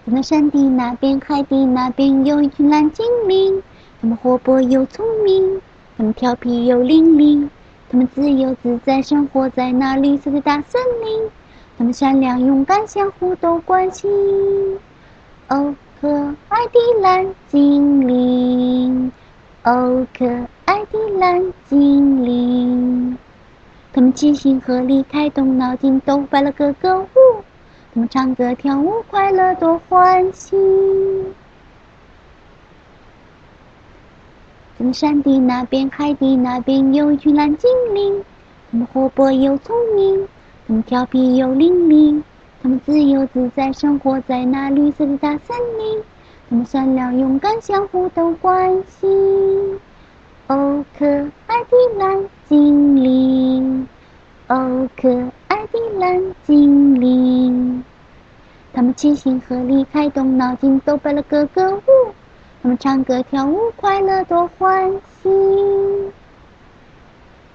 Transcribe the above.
在那山的那边，海的那边，有一群蓝精灵。他们活泼又聪明，他们调皮又伶俐，他们自由自在生活在那绿色的大森林。他们善良勇敢，相互都关心。哦，可爱的蓝精灵，哦，可爱的蓝精灵。他们齐心合力，开动脑筋，都摆了个个舞。他们唱歌跳舞，快乐多欢喜。在山的那边，海的那边，有一群蓝精灵。他们活泼又聪明，他们调皮又伶俐，他们自由自在生活在那绿色的大森林。他们善良勇敢，相互都关心。哦，可爱的蓝精灵，哦，可爱的蓝精灵。他们齐心合力，开动脑筋，都摆了个个舞。他们唱歌跳舞，快乐多欢喜。